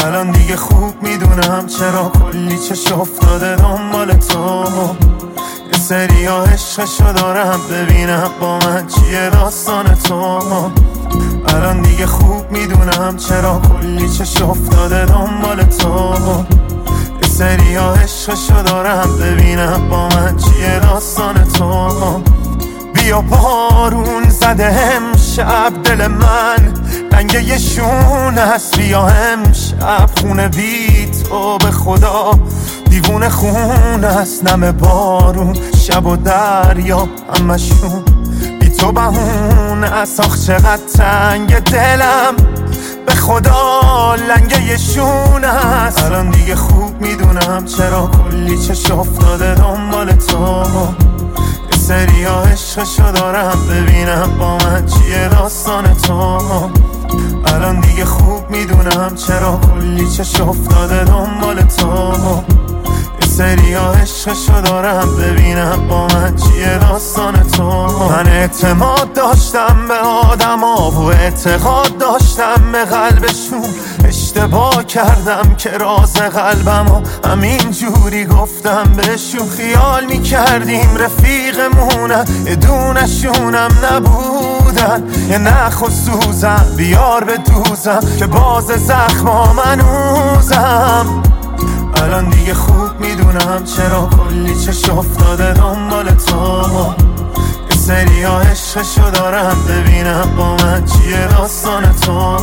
الان دیگه خوب میدونم چرا کلی چش افتاده دنبال تو. یه سری ها عشقشو دارم ببینم با من چیه داستان تو. الان دیگه خوب میدونم چرا کلی چش افتاده دنبال تو. یه سری ها عشقشو دارم ببینم با من چیه داستان تو. بیا بارون زده امشب دل من رنگ یه شون هست. بیا امشب خونه بی تو به خدا دیوونه خون است. نم بارون شب و دریا همشون بی تو بهونه است. آخ چقدر تنگ دلم به خدا لنگه یه شون هست. الان دیگه خوب میدونم چرا کلی چش افتاده دنبال تو. یه سری ها عشقشو دارم ببینم با من چیه داستان تو. الان دیگه خوب میدونم چرا کلی چش افتاده دنبال تو. یه سری ها عشقشو دارم ببینم با من چیه داستان تو. من اعتماد داشتم به آدم ها و اعتقاد داشتم به قلبشون. اشتباه کردم که راز قلبم و همین جوری گفتم بهشون. خیال میکردیم رفیقمونن یه دونشونم نبودن. یه نخ و سوزم بیار به دوزم که باز زخما منوزم. الان دیگه خوب میدونم چرا کلی چش افتاده دنبال تو. یه سری ها عشقشو دارم ببینم با من چیه داستان تو.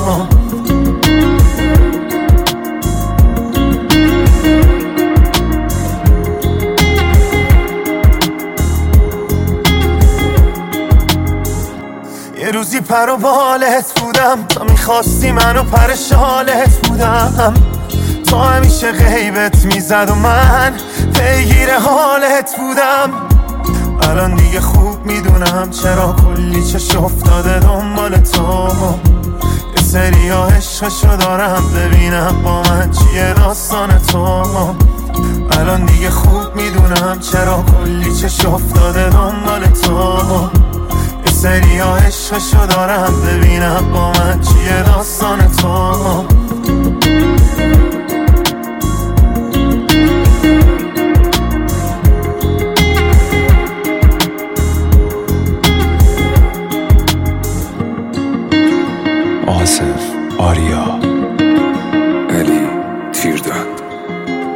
یه روزی پر و بالت بودم تا میخواستی منو پر شالت بودم. تو همیشه غیبت میزد و من پیگیر حالت بودم. الان دیگه خوب میدونم چرا کلی چش افتاده دنبال تو. یه سری ها عشقشو دارم ببینم با من چیه داستان تو. الان دیگه خوب میدونم چرا کلی چش افتاده دنبال تو. یه سری ها عشقشو دارم ببینم با من چیه داستان تو. آصف آریا علی تیرداد.